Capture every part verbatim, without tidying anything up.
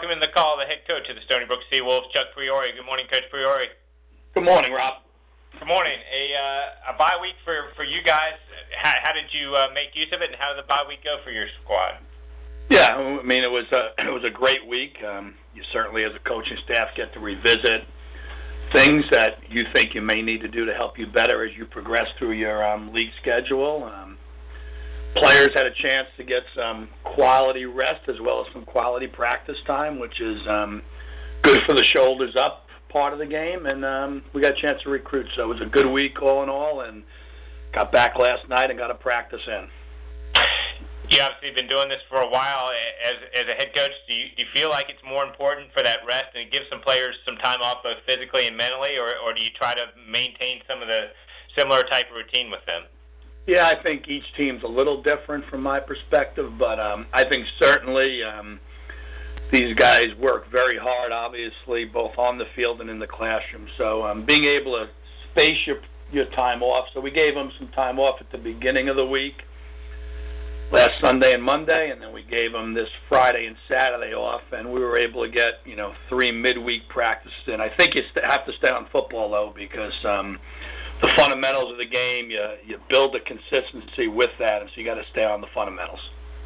welcoming the call, the head coach of the Stony Brook Seawolves, Chuck Priore. Good morning, Coach Priore. Good morning, Rob. Good morning. A, uh, a bye week for, for you guys. How, how did you uh, make use of it, and how did the bye week go for your squad? Yeah, I mean, it was a, it was a great week. Um, you certainly, as a coaching staff, get to revisit things that you think you may need to do to help you better as you progress through your um, league schedule. Um, players had a chance to get some quality rest as well as some quality practice time, which is um, good for the shoulders up part of the game, and um, we got a chance to recruit. So it was a good week all in all, and got back last night and got a practice in. You obviously been doing this for a while. As as a head coach, do you, do you feel like it's more important for that rest and give some players some time off both physically and mentally, or, or do you try to maintain some of the similar type of routine with them? Yeah, I think each team's a little different from my perspective, but um, I think certainly um, these guys work very hard, obviously, both on the field and in the classroom. So um, being able to space your, your time off. So we gave them some time off at the beginning of the week, last Sunday and Monday, and then we gave them this Friday and Saturday off, and we were able to get, you know, three midweek practices in. I think you st- have to stay on football, though, because um, the fundamentals of the game, you, you build a consistency with that, and so you got to stay on the fundamentals.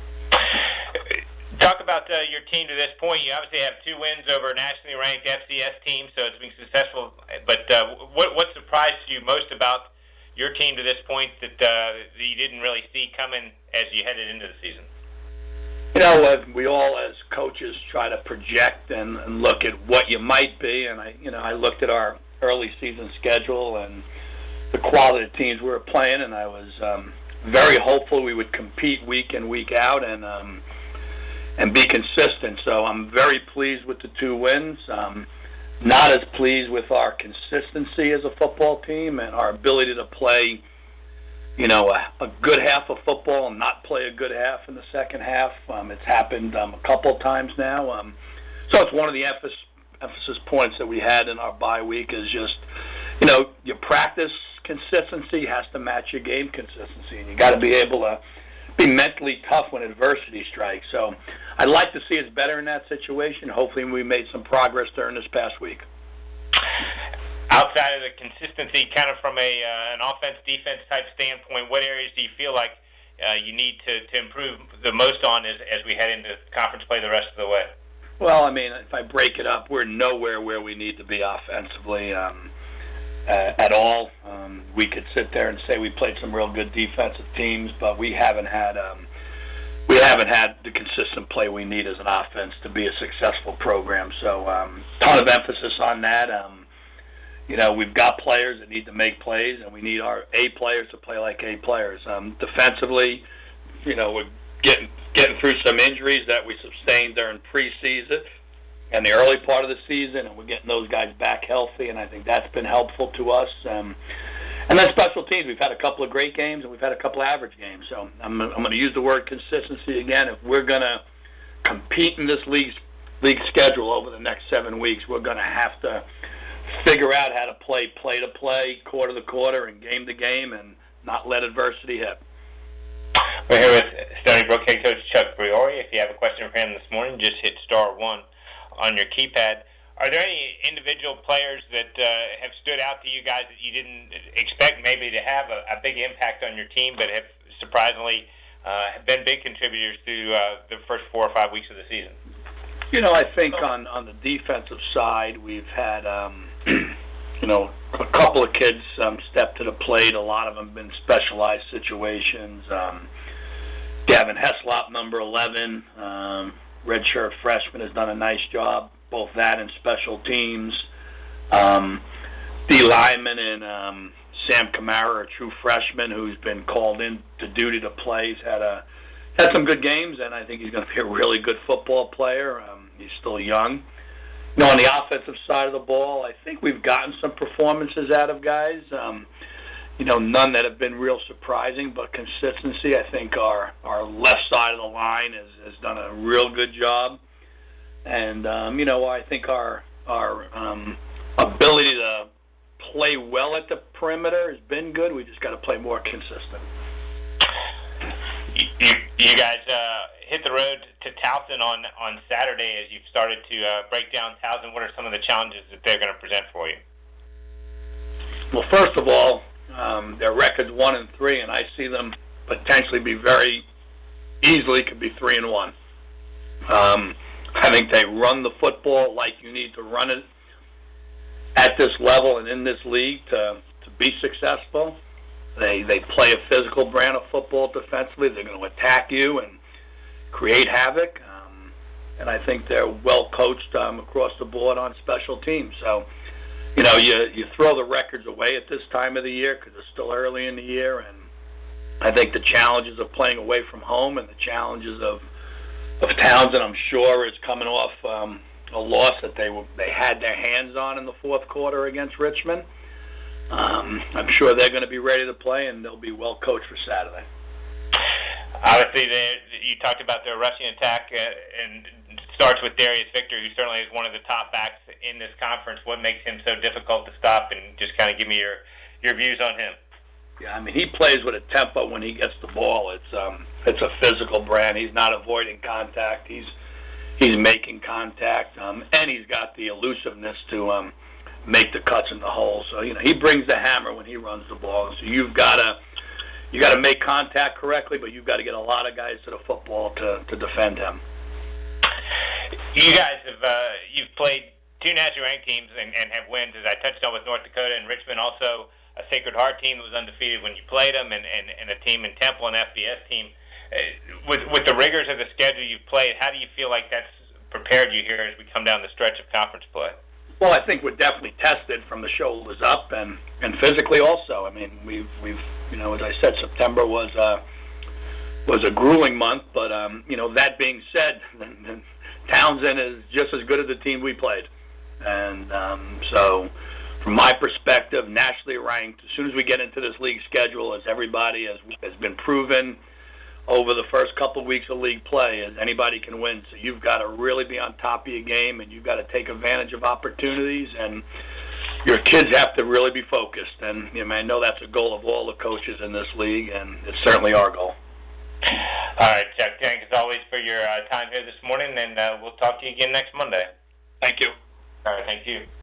Talk about uh, your team to this point. You obviously have two wins over a nationally ranked F C S team, so it's been successful. But uh, what, what surprised you most about your team to this point that, uh, that you didn't really see coming as you headed into the season? You know, uh, we all as coaches try to project and, and look at what you might be, and I, you know, I looked at our early season schedule and the quality of teams we were playing, and I was um, very hopeful we would compete week in, week out, and um, and be consistent. So I'm very pleased with the two wins. Um, not as pleased with our consistency as a football team and our ability to play, you know, a, a good half of football and not play a good half in the second half. Um, it's happened um, a couple of times now. Um, so it's one of the emphasis, emphasis points that we had in our bye week is just, you know, your practice consistency has to match your game consistency, and you got to be able to be mentally tough when adversity strikes. So I'd like to see us better in that situation. Hopefully we made some progress during this past week. Outside of the consistency, kind of from a uh, an offense-defense type standpoint, what areas do you feel like uh, you need to, to improve the most on as, as we head into conference play the rest of the way? Well, I mean, if I break it up, we're nowhere where we need to be offensively um, uh, at all. Um, we could sit there and say we played some real good defensive teams, but we haven't had um, we haven't had the consistent play we need as an offense to be a successful program. So, um, ton of emphasis on that. Um, You know, we've got players that need to make plays, and we need our A players to play like A players. Um, defensively, you know, we're getting getting through some injuries that we sustained during preseason and the early part of the season, and we're getting those guys back healthy, and I think that's been helpful to us. Um, and then special teams, we've had a couple of great games, and we've had a couple of average games. So I'm, I'm going to use the word consistency again. If we're going to compete in this league, league schedule over the next seven weeks, we're going to have to figure out how to play play to play, quarter to quarter, and game to game, and not let adversity hit. We're here with Stony Brook head coach Chuck Priore. If you have a question for him this morning, just hit star one on your keypad. Are there any individual players that uh, have stood out to you guys that you didn't expect maybe to have a, a big impact on your team, but have surprisingly uh, have been big contributors through uh, the first four or five weeks of the season? You know, I think on, on the defensive side, we've had, um, you know, a couple of kids um, step to the plate. A lot of them have been specialized situations. Um, Gavin Heslop, number eleven, um, redshirt freshman, has done a nice job, both that and special teams. Um, D. Lyman and um, Sam Kamara, a true freshman who's been called in to duty to play, he's had a had some good games, and I think he's going to be a really good football player. Um, he's still young. You know, on the offensive side of the ball, I think we've gotten some performances out of guys. Um, you know, none that have been real surprising, but consistency. I think our, our left side of the line has, has done a real good job. And, um, you know, I think our, our um, ability to play well at the perimeter has been good. We just got to play more consistent. You, you guys uh, hit the road to Towson on, on Saturday as you've started to uh, break down Towson. What are some of the challenges that they're going to present for you? Well, first of all, um, their record's one and three, and I see them potentially be very easily could be three and one. Um, I think they run the football like you need to run it at this level and in this league to to be successful. They they play a physical brand of football defensively. They're going to attack you and create havoc. Um, and I think they're well coached um, across the board on special teams. So, you know, you you throw the records away at this time of the year because it's still early in the year, and I think the challenges of playing away from home and the challenges of of Townsend, I'm sure, is coming off um, a loss that they were, they had their hands on in the fourth quarter against Richmond. Um, I'm sure they're going to be ready to play, and they'll be well coached for Saturday. Obviously, you talked about their rushing attack, uh, and it starts with Darius Victor, who certainly is one of the top backs in this conference. What makes him so difficult to stop? And just kind of give me your, your views on him. Yeah, I mean, he plays with a tempo when he gets the ball. It's um, it's a physical brand. He's not avoiding contact. He's he's making contact, um, and he's got the elusiveness to um, make the cuts in the hole. So you know, he brings the hammer when he runs the ball. So you've got to you got to make contact correctly, but you've got to get a lot of guys to the football to, to defend him. You guys have uh, you've played two national ranked teams and, and have wins, as I touched on with North Dakota and Richmond. Also, a Sacred Heart team that was undefeated when you played them, and, and, and a team in Temple, an F B S team. Uh, with with the rigors of the schedule you've played, how do you feel like that's prepared you here as we come down the stretch of conference play? Well, I think we're definitely tested from the shoulders up, and, and physically also. I mean, we've we've you know, as I said, September was uh, was a grueling month, but um, you know, that being said, Townsend is just as good as the team we played, and um, so. From my perspective, nationally ranked, as soon as we get into this league schedule, as everybody has, has been proven over the first couple of weeks of league play, as anybody can win. So you've got to really be on top of your game, and you've got to take advantage of opportunities, and your kids have to really be focused. And you know, I know that's a goal of all the coaches in this league, and it's certainly our goal. All right, Chuck, thanks as always for your uh, time here this morning, and uh, we'll talk to you again next Monday. Thank you. All right, thank you.